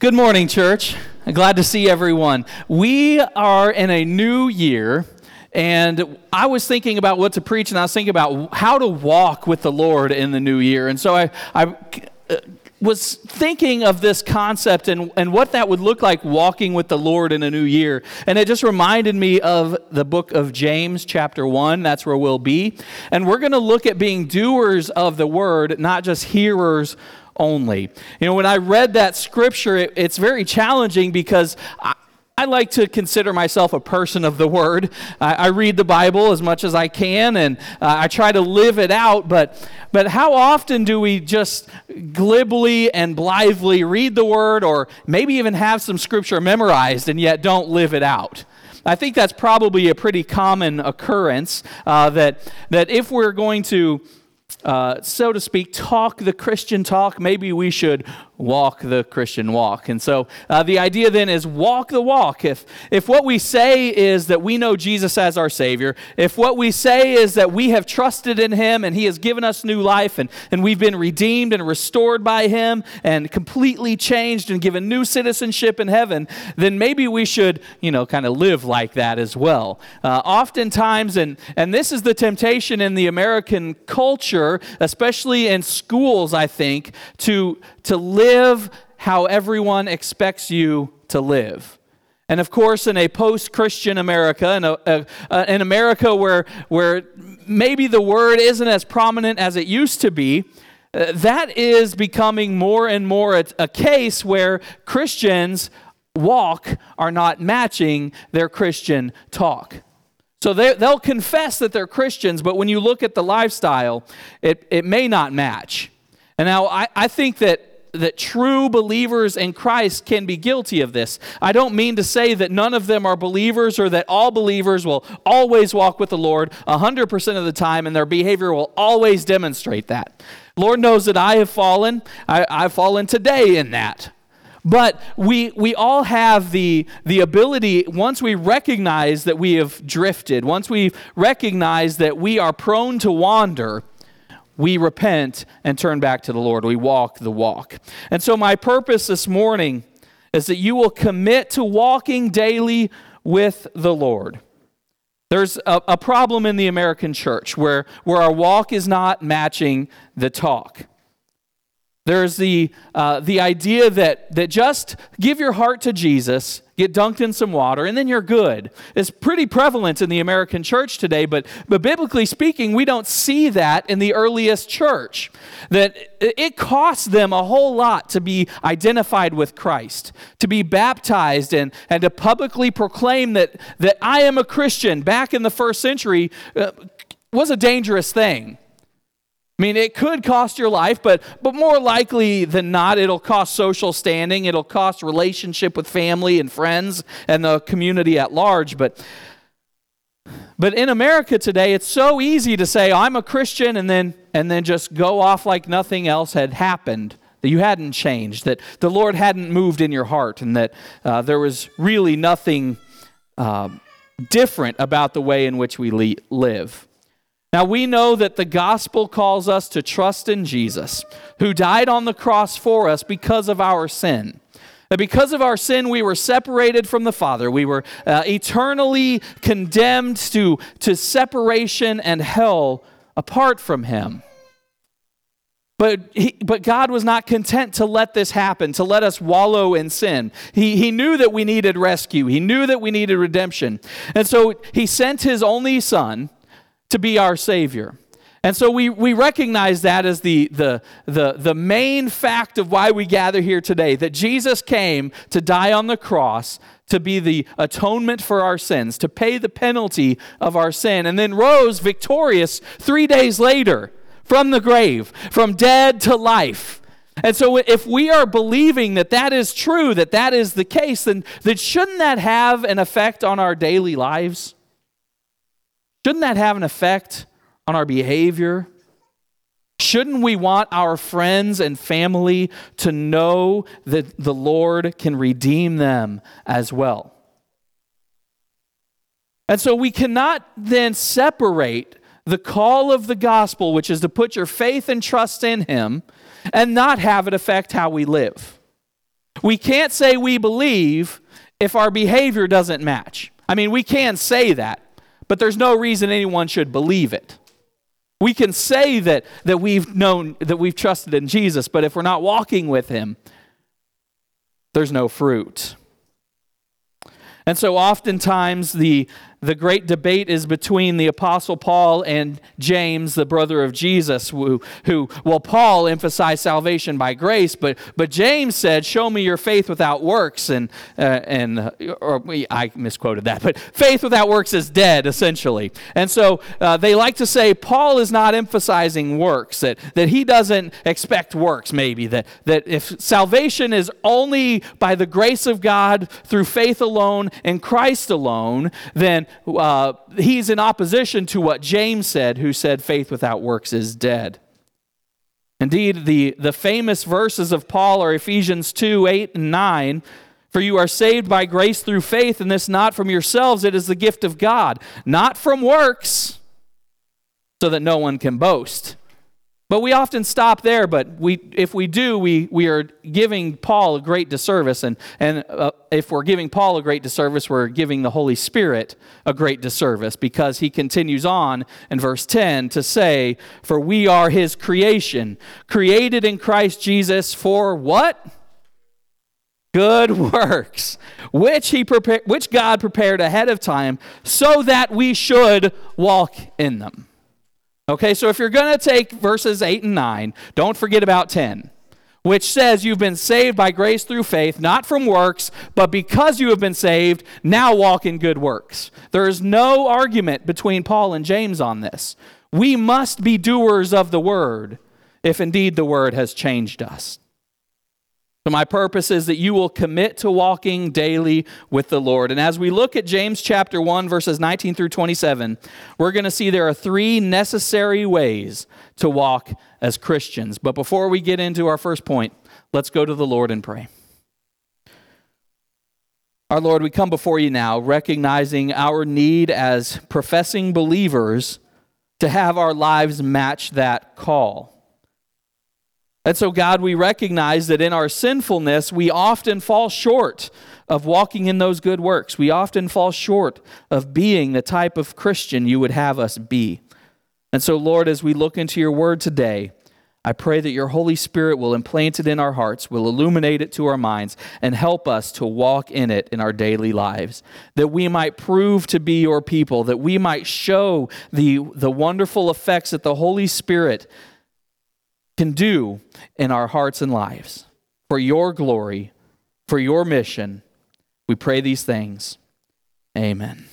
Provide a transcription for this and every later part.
Good morning, church. Glad to see everyone. We are in a new year, and I was thinking about what to preach, and I was thinking about how to walk with the Lord in the new year. And so I was thinking of this concept and what that would look like walking with the Lord in a new year. And it just reminded me of the book of James, chapter 1. That's where we'll be. And we're going to look at being doers of the word, not just hearers only. You know, when I read that scripture, it's very challenging because I like to consider myself a person of the Word. I read the Bible as much as I can, and I try to live it out, but how often do we just glibly and blithely read the Word, or maybe even have some scripture memorized and yet don't live it out? I think that's probably a pretty common occurrence, that if we're going to so to speak, talk the Christian talk, maybe we should walk the Christian walk. And so the idea then is walk the walk. If what we say is that we know Jesus as our Savior, if what we say is that we have trusted in Him and He has given us new life and we've been redeemed and restored by Him and completely changed and given new citizenship in heaven, then maybe we should, kind of live like that as well. Oftentimes, and this is the temptation in the American culture, especially in schools, I think, to live how everyone expects you to live. And of course, in a post-Christian America, in America where maybe the word isn't as prominent as it used to be, that is becoming more and more a case where Christians' walk are not matching their Christian talk. So they'll confess that they're Christians, but when you look at the lifestyle, it may not match. And now I think that true believers in Christ can be guilty of this. I don't mean to say that none of them are believers or that all believers will always walk with the Lord 100% of the time and their behavior will always demonstrate that. Lord knows that I have fallen. I've fallen today in that. But we all have the ability, once we recognize that we have drifted, once we recognize that we are prone to wander, we repent and turn back to the Lord. We walk the walk. And so my purpose this morning is that you will commit to walking daily with the Lord. There's a problem in the American church where our walk is not matching the talk. There's the idea that just give your heart to Jesus, get dunked in some water, and then you're good. It's pretty prevalent in the American church today, but biblically speaking, we don't see that in the earliest church. That it costs them a whole lot to be identified with Christ, to be baptized and to publicly proclaim that I am a Christian back in the first century was a dangerous thing. I mean, it could cost your life, but more likely than not, it'll cost social standing. It'll cost relationship with family and friends and the community at large. But in America today, it's so easy to say, I'm a Christian, and then just go off like nothing else had happened, that you hadn't changed, that the Lord hadn't moved in your heart, and that there was really nothing different about the way in which we live. Now, we know that the gospel calls us to trust in Jesus, who died on the cross for us because of our sin. That because of our sin, we were separated from the Father. We were eternally condemned to separation and hell apart from Him. But God was not content to let this happen, to let us wallow in sin. He knew that we needed rescue. He knew that we needed redemption. And so He sent His only Son to be our Savior. And so we recognize that as the main fact of why we gather here today, that Jesus came to die on the cross to be the atonement for our sins, to pay the penalty of our sin, and then rose victorious 3 days later from the grave, from dead to life. And so if we are believing that is true, that is the case, then shouldn't that have an effect on our daily lives? Shouldn't that have an effect on our behavior? Shouldn't we want our friends and family to know that the Lord can redeem them as well? And so we cannot then separate the call of the gospel, which is to put your faith and trust in Him, and not have it affect how we live. We can't say we believe if our behavior doesn't match. I mean, we can say that, but there's no reason anyone should believe it. We can say that we've known, that we've trusted in Jesus, but if we're not walking with him, there's no fruit. And so oftentimes the great debate is between the Apostle Paul and James, the brother of Jesus, who Paul emphasized salvation by grace, but James said, show me your faith without works, or I misquoted that, but faith without works is dead, essentially. And so they like to say Paul is not emphasizing works, that he doesn't expect works, maybe, that if salvation is only by the grace of God through faith alone in Christ alone, then he's in opposition to what James said, who said faith without works is dead. Indeed, the famous verses of Paul are Ephesians 2, 8 and 9. For you are saved by grace through faith, and this not from yourselves, it is the gift of God, not from works, so that no one can boast. But we often stop there, but if we do, we are giving Paul a great disservice. And if we're giving Paul a great disservice, we're giving the Holy Spirit a great disservice, because he continues on in verse 10 to say, for we are his creation, created in Christ Jesus for what? Good works, which God prepared ahead of time so that we should walk in them. Okay, so if you're going to take verses 8 and 9, don't forget about 10, which says you've been saved by grace through faith, not from works, but because you have been saved, now walk in good works. There is no argument between Paul and James on this. We must be doers of the word, if indeed the word has changed us. So my purpose is that you will commit to walking daily with the Lord. And as we look at James chapter 1, verses 19 through 27, we're going to see there are 3 necessary ways to walk as Christians. But before we get into our first point, let's go to the Lord and pray. Our Lord, we come before you now, recognizing our need as professing believers to have our lives match that call. And so, God, we recognize that in our sinfulness, we often fall short of walking in those good works. We often fall short of being the type of Christian you would have us be. And so, Lord, as we look into your word today, I pray that your Holy Spirit will implant it in our hearts, will illuminate it to our minds, and help us to walk in it in our daily lives, that we might prove to be your people, that we might show the wonderful effects that the Holy Spirit can do in our hearts and lives. For your glory, for your mission, we pray these things. Amen.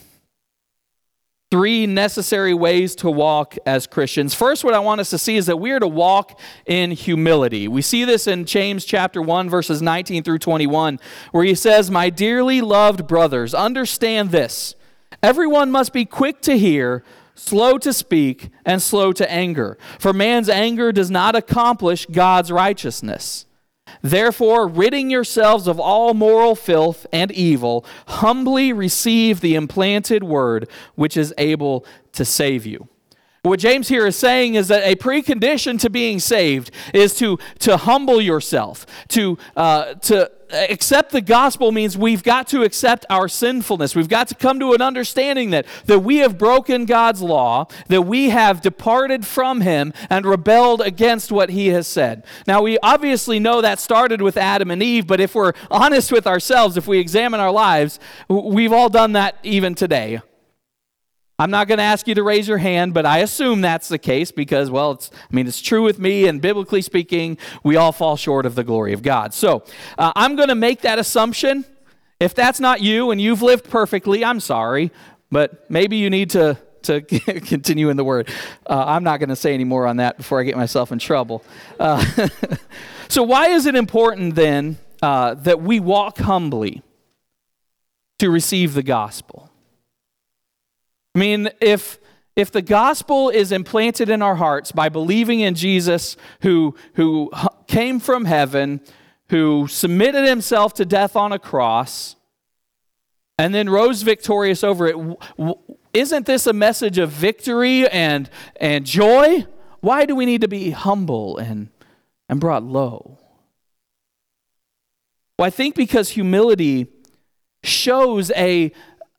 3 necessary ways to walk as Christians. First, what I want us to see is that we are to walk in humility. We see this in James chapter 1, verses 19 through 21, where he says, my dearly loved brothers, understand this. Everyone must be quick to hear, slow to speak, and slow to anger. For man's anger does not accomplish God's righteousness. Therefore, ridding yourselves of all moral filth and evil, humbly receive the implanted word, which is able to save you. What James here is saying is that a precondition to being saved is to humble yourself. To accept the gospel means we've got to accept our sinfulness. We've got to come to an understanding that we have broken God's law, that we have departed from him and rebelled against what he has said. Now, we obviously know that started with Adam and Eve, but if we're honest with ourselves, if we examine our lives, we've all done that even today. I'm not going to ask you to raise your hand, but I assume that's the case because, well, it's true with me, and biblically speaking, we all fall short of the glory of God. So I'm going to make that assumption. If that's not you and you've lived perfectly, I'm sorry, but maybe you need to continue in the Word. I'm not going to say any more on that before I get myself in trouble. So why is it important then that we walk humbly to receive the gospel? I mean, if the gospel is implanted in our hearts by believing in Jesus who came from heaven, who submitted himself to death on a cross, and then rose victorious over it, isn't this a message of victory and joy? Why do we need to be humble and brought low? Well, I think because humility shows a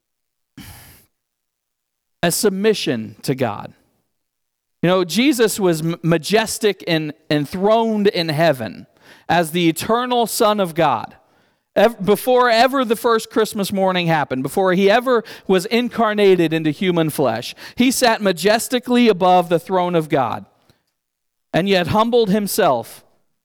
submission to God. You know, Jesus was majestic and enthroned in heaven as the eternal Son of God. Before ever the first Christmas morning happened, before he ever was incarnated into human flesh, he sat majestically above the throne of God and yet humbled himself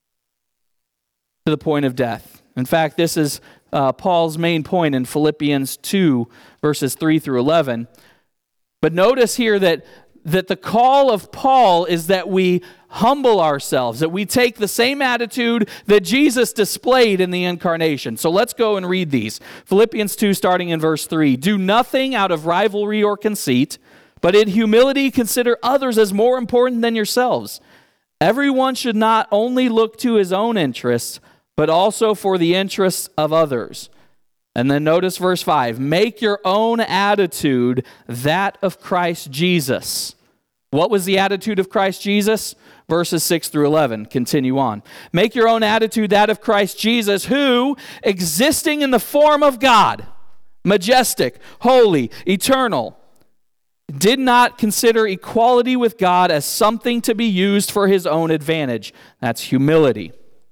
to the point of death. In fact, this is Paul's main point in Philippians 2, verses 3 through 11. But notice here that the call of Paul is that we humble ourselves, that we take the same attitude that Jesus displayed in the incarnation. So let's go and read these. Philippians 2, starting in verse 3. Do nothing out of rivalry or conceit, but in humility consider others as more important than yourselves. Everyone should not only look to his own interests, but also for the interests of others. And then notice verse 5. Make your own attitude that of Christ Jesus. What was the attitude of Christ Jesus? Verses 6 through 11. Continue on. Make your own attitude that of Christ Jesus, who, existing in the form of God, majestic, holy, eternal, did not consider equality with God as something to be used for his own advantage. That's humility.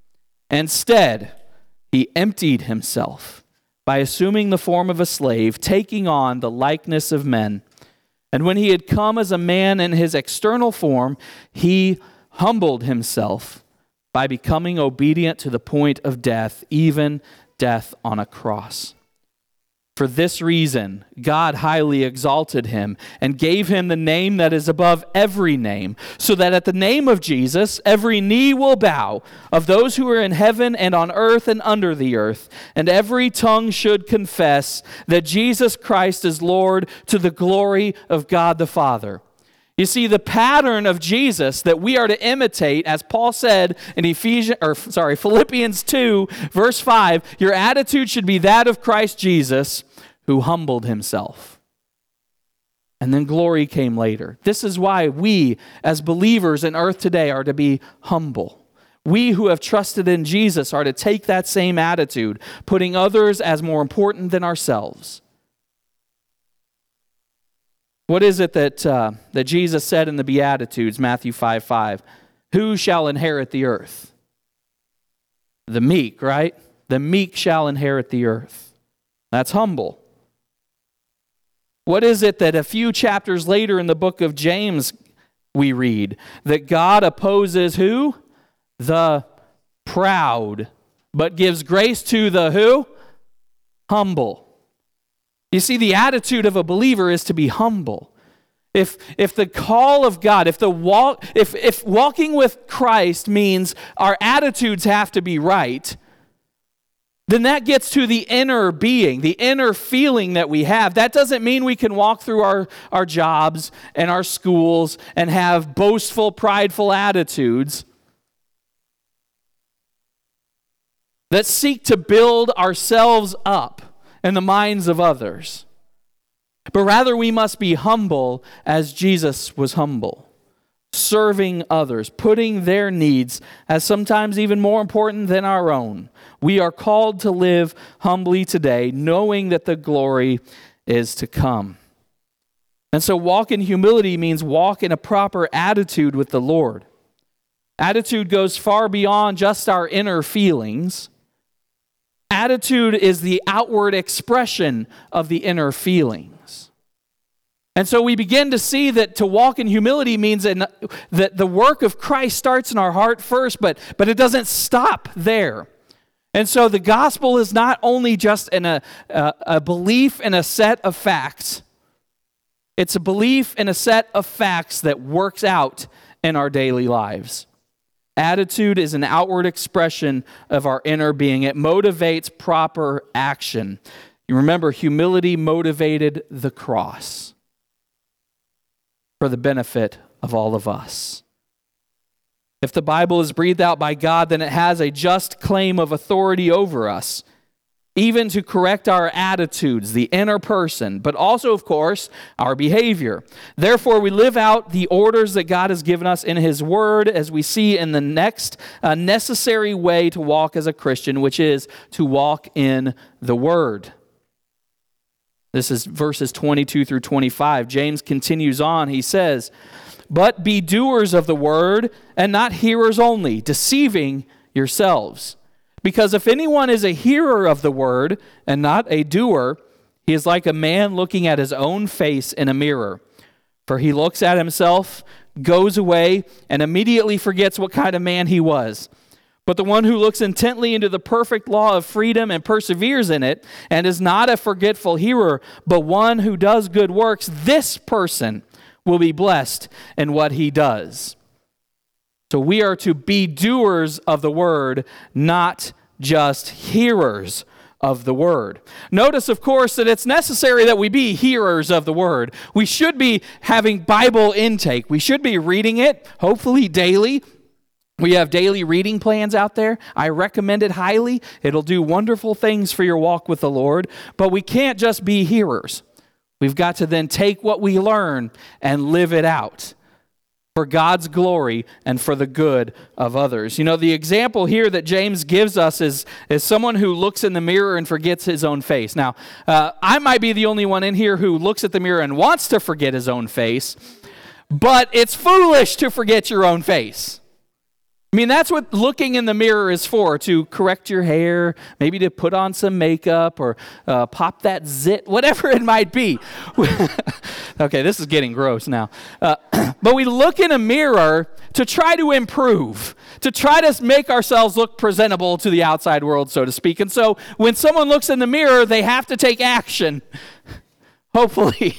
Instead, he emptied himself by assuming the form of a slave, taking on the likeness of men. And when he had come as a man in his external form, he humbled himself by becoming obedient to the point of death, even death on a cross. For this reason, God highly exalted him and gave him the name that is above every name, so that at the name of Jesus, every knee will bow, of those who are in heaven and on earth and under the earth, and every tongue should confess that Jesus Christ is Lord, to the glory of God the Father. You see, the pattern of Jesus that we are to imitate, as Paul said in Philippians 2, verse 5, your attitude should be that of Christ Jesus, who humbled himself. And then glory came later. This is why we, as believers in earth today, are to be humble. We who have trusted in Jesus are to take that same attitude, putting others as more important than ourselves. What is it that Jesus said in the Beatitudes, Matthew 5:5? Who shall inherit the earth? The meek, right? The meek shall inherit the earth. That's humble. What is it that a few chapters later in the book of James we read? That God opposes who? The proud, but gives grace to the who? Humble. You see, the attitude of a believer is to be humble. If the call of God, if walking with Christ means our attitudes have to be right, then that gets to the inner being, the inner feeling that we have. That doesn't mean we can walk through our jobs and our schools and have boastful, prideful attitudes that seek to build ourselves up in the minds of others. But rather we must be humble as Jesus was humble, serving others, putting their needs as sometimes even more important than our own. We are called to live humbly today, knowing that the glory is to come. And so walk in humility means walk in a proper attitude with the Lord. Attitude goes far beyond just our inner feelings. Attitude is the outward expression of the inner feelings. And so we begin to see that to walk in humility means that the work of Christ starts in our heart first, but it doesn't stop there. And so the gospel is not only just a belief in a set of facts. It's a belief in a set of facts that works out in our daily lives. Attitude is an outward expression of our inner being. It motivates proper action. You remember, humility motivated the cross for the benefit of all of us. If the Bible is breathed out by God, then it has a just claim of authority over us. even to correct our attitudes, the inner person, but also, of course, our behavior. Therefore, we live out the orders that God has given us in His Word, as we see in the next necessary way to walk as a Christian, which is to walk in the Word. This is verses 22 through 25. James continues on. He says, "But be doers of the word, and not hearers only, deceiving yourselves. Because if anyone is a hearer of the word, and not a doer, he is like a man looking at his own face in a mirror. For he looks at himself, goes away, and immediately forgets what kind of man he was. But the one who looks intently into the perfect law of freedom and perseveres in it, and is not a forgetful hearer, but one who does good works, this person will be blessed in what he does." So we are to be doers of the word, not just hearers of the word. Notice, of course, that it's necessary that we be hearers of the word. We should be having Bible intake. We should be reading it, hopefully daily. We have daily reading plans out there. I recommend it highly. It'll do wonderful things for your walk with the Lord. But we can't just be hearers. We've got to then take what we learn and live it out for God's glory and for the good of others. You know, the example here that James gives us is someone who looks in the mirror and forgets his own face. Now, I might be the only one in here who looks at the mirror and wants to forget his own face, but it's foolish to forget your own face. I mean, that's what looking in the mirror is for, to correct your hair, maybe to put on some makeup or pop that zit, whatever it might be. Okay, this is getting gross now. But we look in a mirror to try to improve, to try to make ourselves look presentable to the outside world, so to speak. And so when someone looks in the mirror, they have to take action, hopefully.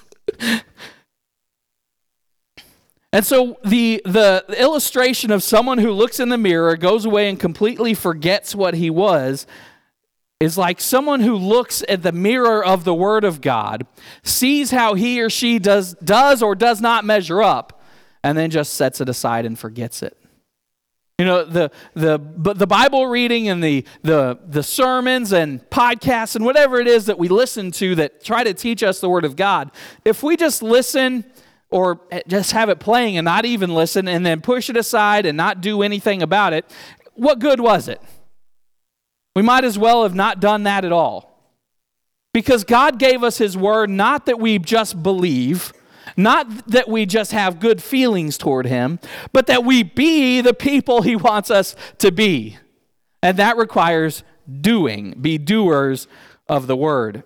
And so the illustration of someone who looks in the mirror, goes away and completely forgets what he was, is like someone who looks at the mirror of the Word of God, sees how he or she does or does not measure up, and then just sets it aside and forgets it. You know, the Bible reading and the sermons and podcasts and whatever it is that we listen to that try to teach us the Word of God, if we just listen or just have it playing and not even listen and then push it aside and not do anything about it, what good was it? We might as well have not done that at all. Because God gave us His Word not that we just believe, not that we just have good feelings toward Him, but that we be the people He wants us to be. And that requires doing, be doers of the Word.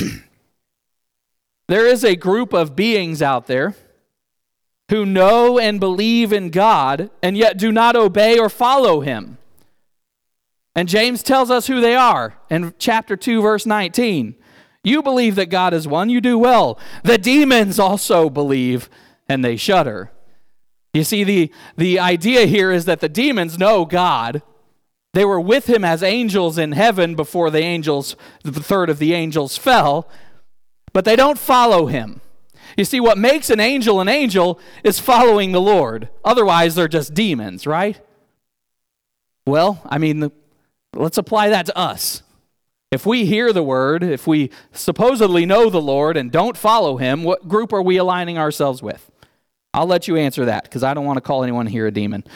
There is a group of beings out there who know and believe in God and yet do not obey or follow Him. And James tells us who they are in chapter 2, verse 19. You believe that God is one, you do well. The demons also believe, and they shudder. You see, the idea here is that the demons know God. They were with Him as angels in heaven before the third of the angels fell, but they don't follow Him. You see, what makes an angel is following the Lord. Otherwise, they're just demons, right? Well, I mean, let's apply that to us. If we hear the Word, if we supposedly know the Lord and don't follow Him, what group are we aligning ourselves with? I'll let you answer that, because I don't want to call anyone here a demon.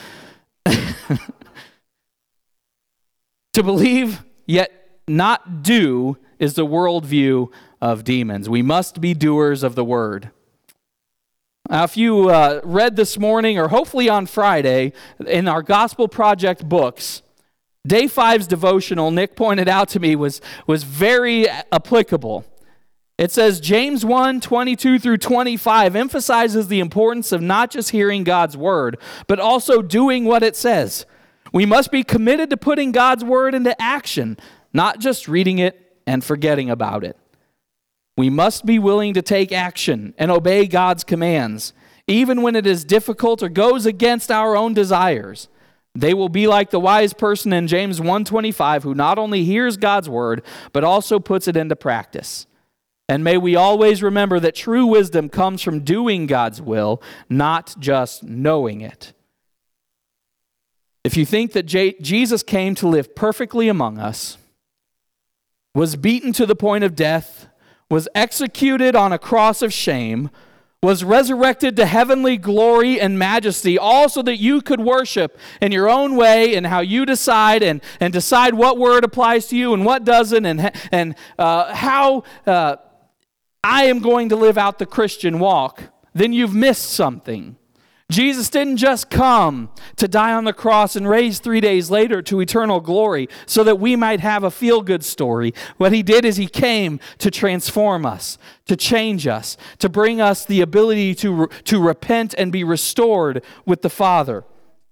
To believe, yet not do, is the worldview of demons. We must be doers of the Word. Now, if you read this morning, or hopefully on Friday, in our Gospel Project books, Day 5's devotional, Nick pointed out to me, was very applicable. It says, James 1, 22 through 25 emphasizes the importance of not just hearing God's Word, but also doing what it says. We must be committed to putting God's Word into action, not just reading it and forgetting about it. We must be willing to take action and obey God's commands, even when it is difficult or goes against our own desires. They will be like the wise person in James 1:25 who not only hears God's word, but also puts it into practice. And may we always remember that true wisdom comes from doing God's will, not just knowing it. If you think that Jesus came to live perfectly among us, was beaten to the point of death, was executed on a cross of shame, was resurrected to heavenly glory and majesty, all so that you could worship in your own way and how you decide, and decide what word applies to you and what doesn't, and how I am going to live out the Christian walk, then you've missed something. Jesus didn't just come to die on the cross and raise 3 days later to eternal glory so that we might have a feel-good story. What he did is he came to transform us, to change us, to bring us the ability to repent and be restored with the Father.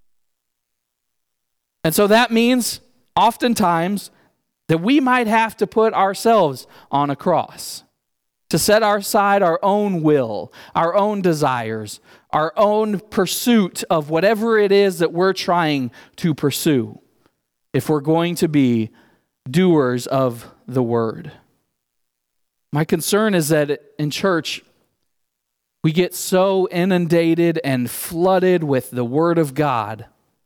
And so that means oftentimes that we might have to put ourselves on a cross, to set aside our own will, our own desires, our own pursuit of whatever it is that we're trying to pursue, if we're going to be doers of the word. My concern is that in church, we get so inundated and flooded with the word of God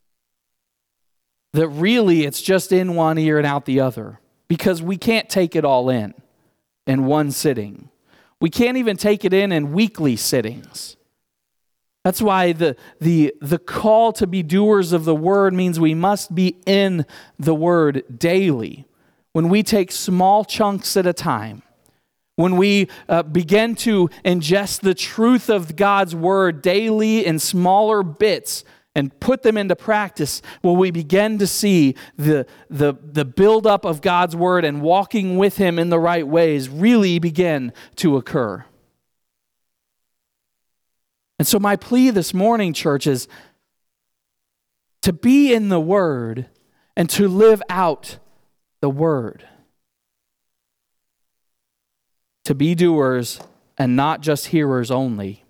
that really it's just in one ear and out the other, because we can't take it all in one sitting. We can't even take it in weekly sittings. That's why the call to be doers of the word means we must be in the word daily. When we take small chunks at a time, when we begin to ingest the truth of God's word daily in smaller bits and put them into practice, will we begin to see the buildup of God's word and walking with him in the right ways really begin to occur. And so my plea this morning, church, is to be in the word and to live out the word. To be doers and not just hearers only.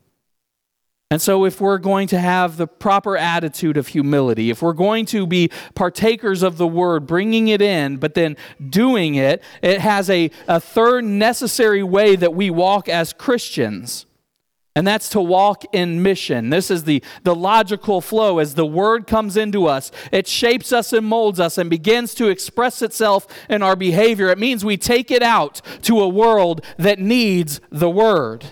And so if we're going to have the proper attitude of humility, if we're going to be partakers of the word, bringing it in, but then doing it, it has a third necessary way that we walk as Christians. And that's to walk in mission. This is the logical flow. As the word comes into us, it shapes us and molds us and begins to express itself in our behavior. It means we take it out to a world that needs the word.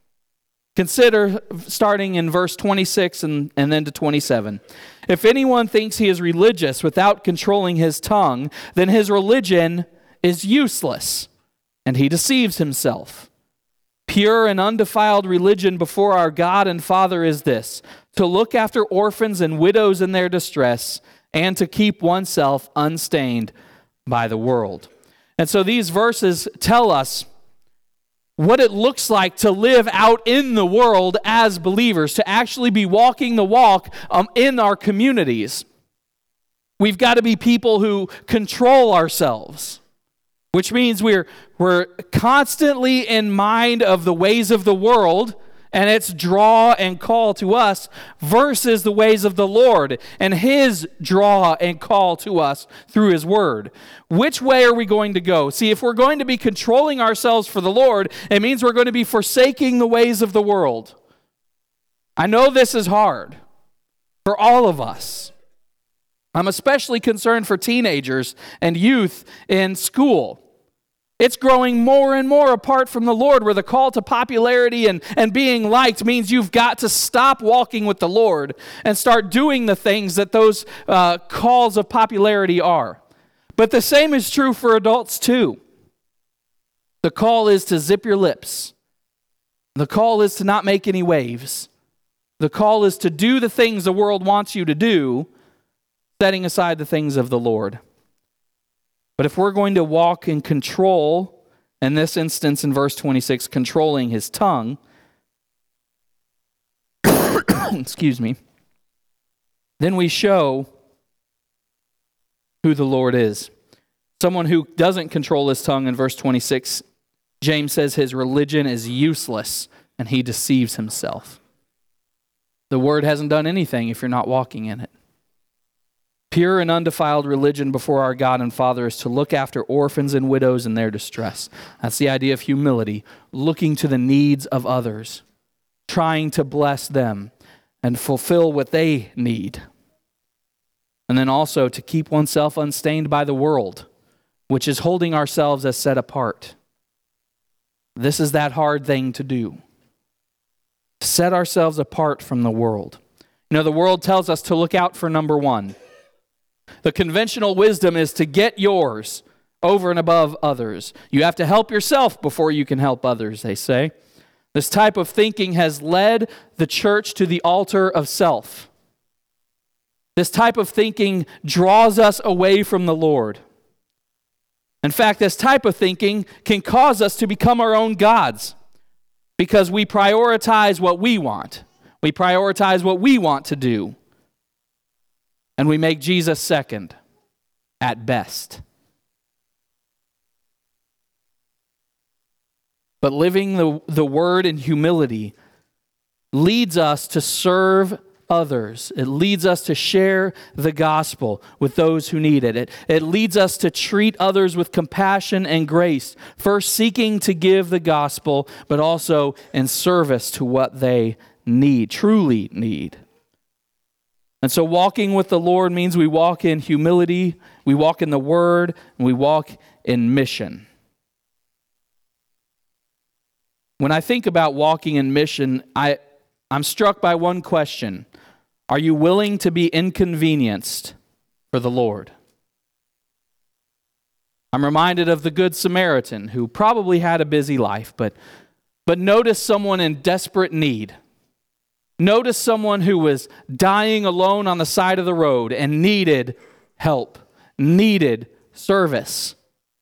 Consider starting in verse 26 and then to 27. If anyone thinks he is religious without controlling his tongue, then his religion is useless, and he deceives himself. Pure and undefiled religion before our God and Father is this: to look after orphans and widows in their distress, and to keep oneself unstained by the world. And so these verses tell us what it looks like to live out in the world as believers, to actually be walking the walk in our communities. We've got to be people who control ourselves, which means we're constantly in mind of the ways of the world and its draw and call to us versus the ways of the Lord and his draw and call to us through his word. Which way are we going to go? See, if we're going to be controlling ourselves for the Lord, it means we're going to be forsaking the ways of the world. I know this is hard for all of us. I'm especially concerned for teenagers and youth in school. It's growing more and more apart from the Lord, where the call to popularity and being liked means you've got to stop walking with the Lord and start doing the things that those calls of popularity are. But the same is true for adults too. The call is to zip your lips. The call is to not make any waves. The call is to do the things the world wants you to do, setting aside the things of the Lord. But if we're going to walk in control, in this instance in verse 26, controlling his tongue, excuse me, then we show who the Lord is. Someone who doesn't control his tongue, in verse 26, James says his religion is useless and he deceives himself. The word hasn't done anything if you're not walking in it. Pure and undefiled religion before our God and Father is to look after orphans and widows in their distress. That's the idea of humility, looking to the needs of others, trying to bless them and fulfill what they need. And then also to keep oneself unstained by the world. which is holding ourselves as set apart. This is that hard thing to do. Set ourselves apart from the world. You know, the world tells us to look out for number one. The conventional wisdom is to get yours over and above others. You have to help yourself before you can help others, they say. This type of thinking has led the church to the altar of self. This type of thinking draws us away from the Lord. In fact, this type of thinking can cause us to become our own gods because we prioritize what we want. We prioritize what we want to do. And we make Jesus second at best. But living the word in humility leads us to serve others. It leads us to share the gospel with those who need it. It leads us to treat others with compassion and grace, first seeking to give the gospel, but also in service to what they need, truly need. And so walking with the Lord means we walk in humility, we walk in the word, and we walk in mission. When I think about walking in mission, I'm struck by one question. Are you willing to be inconvenienced for the Lord? I'm reminded of the Good Samaritan who probably had a busy life, but noticed someone in desperate need. Noticed someone who was dying alone on the side of the road and needed help, needed service.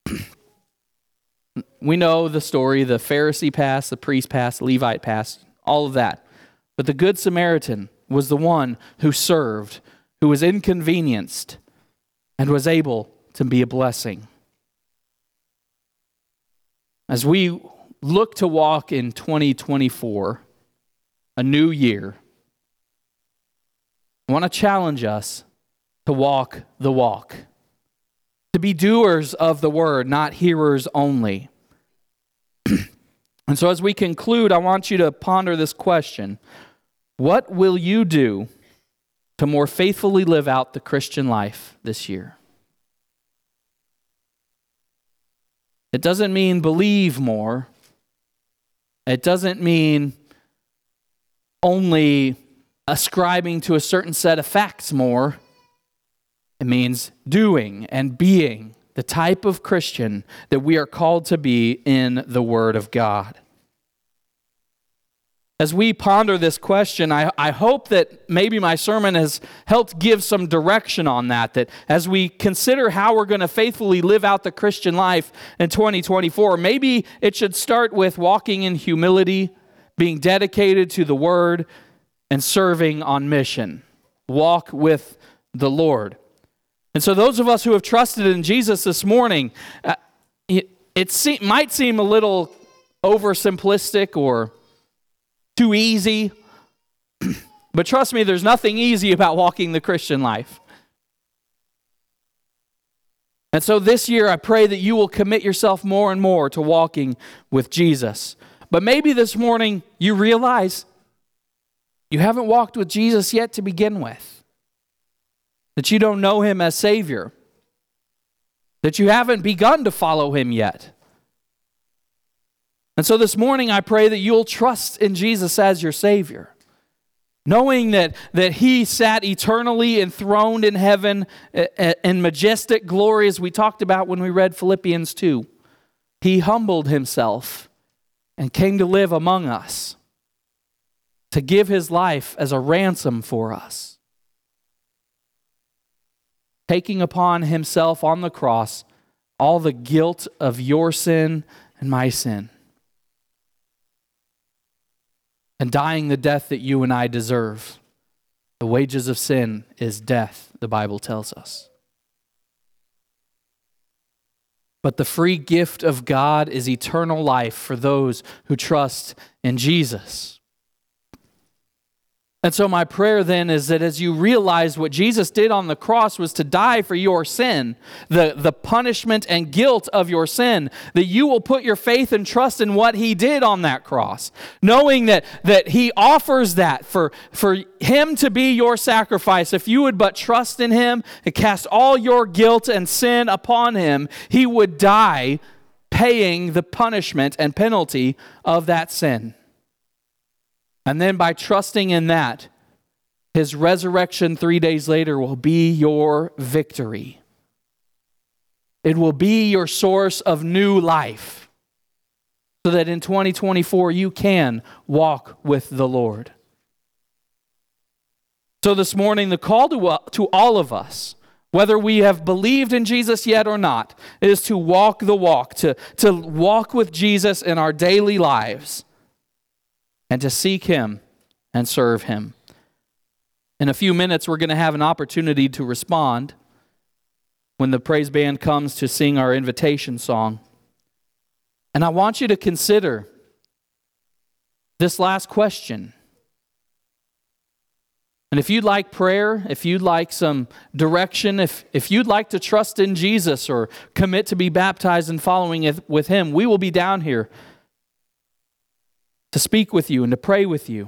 We know the story, the Pharisee passed, the priest passed, the Levite passed, all of that. But the Good Samaritan was the one who served, who was inconvenienced, and was able to be a blessing. As we look to walk in 2024, a new year, I want to challenge us to walk the walk, to be doers of the word, not hearers only. And so as we conclude, I want you to ponder this question. What will you do to more faithfully live out the Christian life this year? It doesn't mean believe more. It doesn't mean only ascribing to a certain set of facts more. It means doing and being the type of Christian that we are called to be in the Word of God. As we ponder this question, I hope that maybe my sermon has helped give some direction on that as we consider how we're going to faithfully live out the Christian life in 2024, maybe it should start with walking in humility, being dedicated to the Word, and serving on mission. Walk with the Lord. And so those of us who have trusted in Jesus this morning, it might seem a little oversimplistic or too easy, but trust me, there's nothing easy about walking the Christian life. And so this year, I pray that you will commit yourself more and more to walking with Jesus. But maybe this morning, you realize you haven't walked with Jesus yet to begin with. That you don't know Him as Savior. That you haven't begun to follow Him yet. And so this morning I pray that you'll trust in Jesus as your Savior. Knowing that He sat eternally enthroned in heaven in majestic glory, as we talked about when we read Philippians 2. He humbled Himself and came to live among us, to give His life as a ransom for us, taking upon Himself on the cross all the guilt of your sin and my sin, and dying the death that you and I deserve. The wages of sin is death, the Bible tells us. But the free gift of God is eternal life for those who trust in Jesus. And so my prayer then is that as you realize what Jesus did on the cross was to die for your sin, the punishment and guilt of your sin, that you will put your faith and trust in what he did on that cross, knowing that he offers that for him to be your sacrifice. If you would but trust in him and cast all your guilt and sin upon him, he would die paying the punishment and penalty of that sin. And then by trusting in that, his resurrection 3 days later will be your victory. It will be your source of new life, so that in 2024 you can walk with the Lord. So this morning, the call to all of us, whether we have believed in Jesus yet or not, is to walk the walk, to walk with Jesus in our daily lives, and to seek him and serve him. In a few minutes, we're going to have an opportunity to respond when the praise band comes to sing our invitation song. And I want you to consider this last question. And if you'd like prayer, if you'd like some direction, if you'd like to trust in Jesus or commit to be baptized and following with him, we will be down here to speak with you and to pray with you.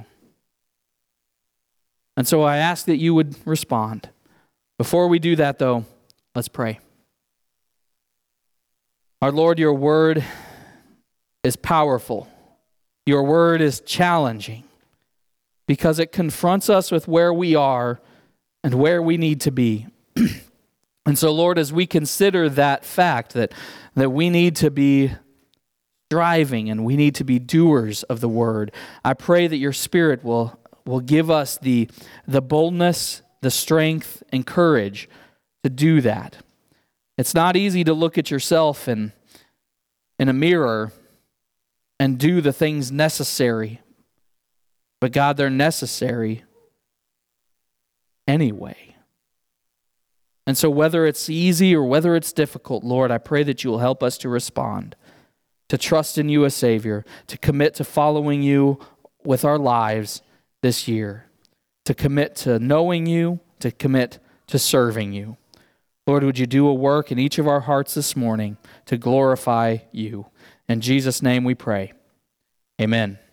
And so I ask that you would respond. Before we do that, though, let's pray. Our Lord, your word is powerful. Your word is challenging because it confronts us with where we are and where we need to be. And so, Lord, as we consider that fact that we need to be striving and we need to be doers of the word, I pray that your Spirit will give us the boldness, the strength, and courage to do that. It's not easy to look at yourself in a mirror and do the things necessary, but God, they're necessary anyway. And so whether it's easy or whether it's difficult, Lord, I pray that you will help us to respond, to trust in you as Savior, to commit to following you with our lives this year, to commit to knowing you, to commit to serving you. Lord, would you do a work in each of our hearts this morning to glorify you? In Jesus' name we pray. Amen.